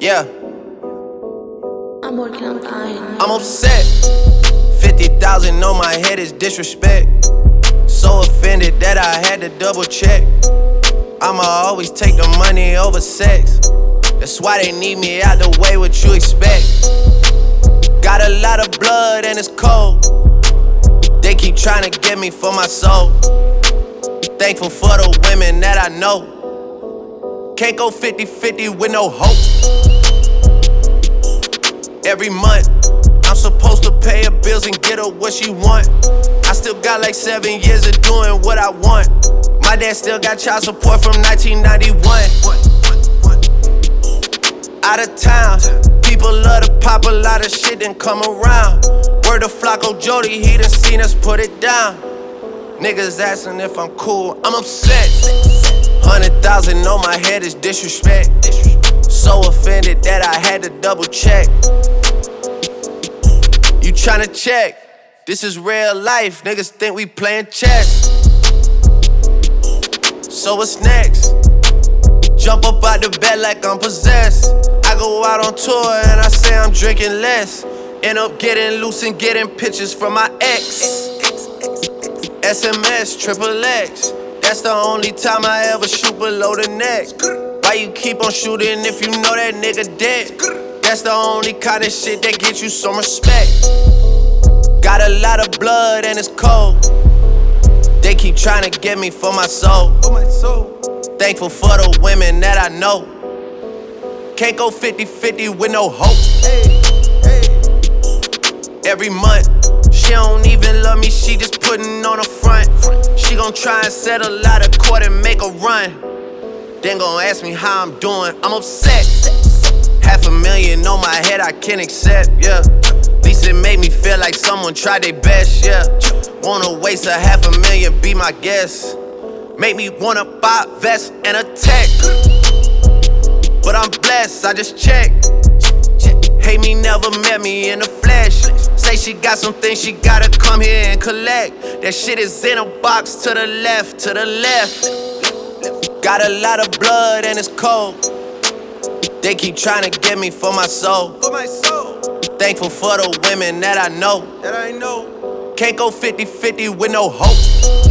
Yeah, I'm working on dying. I'm upset. 50,000 on my head is disrespect. So offended that I had to double check. I'ma always take the money over sex. That's why they need me out the way, what you expect. Got a lot of blood and it's cold. They keep trying to get me for my soul. Thankful for the women that I know. Can't go 50-50 with no hope. Every month, I'm supposed to pay her bills and get her what she want. I still got like 7 years of doing what I want. My dad still got child support from 1991. Out of town, people love to pop a lot of shit and come around. Word to Flocko Jody, he done seen us put it down. Niggas asking if I'm cool, I'm upset. 100,000 on my head is disrespect. So offended that I had to double check. You tryna check? This is real life, niggas think we playing chess. So what's next? Jump up out the bed like I'm possessed. I go out on tour and I say I'm drinking less. End up getting loose and getting pictures from my ex. SMS, triple X. That's the only time I ever shoot below the neck. Why you keep on shooting if you know that nigga dead? That's the only kind of shit that gets you some respect. Got a lot of blood and it's cold. They keep trying to get me for my soul. Thankful for the women that I know. Can't go 50-50 with no hope. Every month, she don't even love me, she just putting on a front. She gon' try and settle out of court and make a run. Then gon' ask me how I'm doing, I'm upset. $500,000 on my head I can't accept, yeah. At least it made me feel like someone tried their best, yeah. Wanna waste $500,000, be my guest. Make me wanna buy a vest and a tech. But I'm blessed, I just checked. Hate me, never met me in the flesh. Say she got some things she gotta come here and collect. That shit is in a box to the left, to the left. Got a lot of blood and it's cold. They keep trying to get me for my soul. Thankful for the women that I know. Can't go 50-50 with no hope.